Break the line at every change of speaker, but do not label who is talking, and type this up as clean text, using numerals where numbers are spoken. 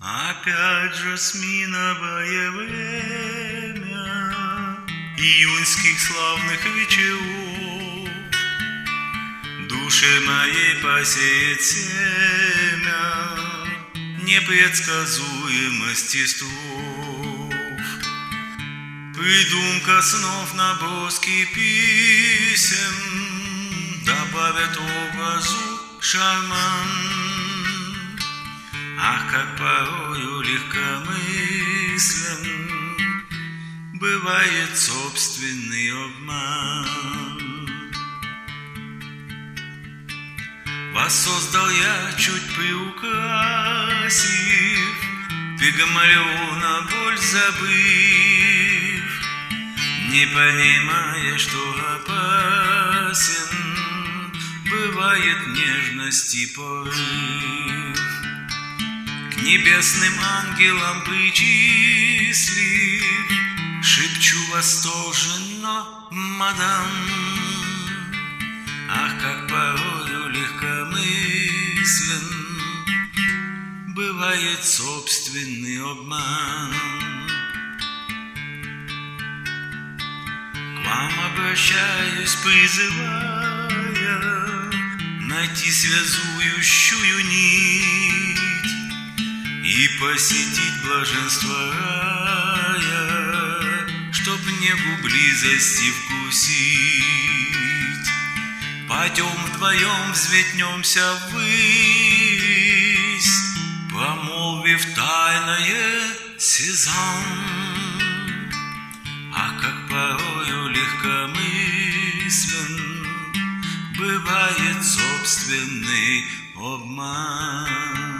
Опять жасминовое время июньских славных вечеров, душе моей посеет семя непредсказуемости стров. Придумка снов, наброски писем добавят образу шарман. Ах, как порою легкомыслен бывает собственный обман. Воссоздал я, чуть приукрасив, Пигмалиона боль забыв, не понимая, что опасен бывает нежности порыв. К небесным ангелам причислив, шепчу восторженно: мадам. Ах, как порою легкомыслен бывает собственный обман. К вам обращаюсь, призывая найти связующую нить и посетить блаженство рая, чтоб небу близости вкусить. Пойдем вдвоем, взметнемся ввысь, промолвив тайное сезам. Ах, как порою легкомыслен бывает собственный обман.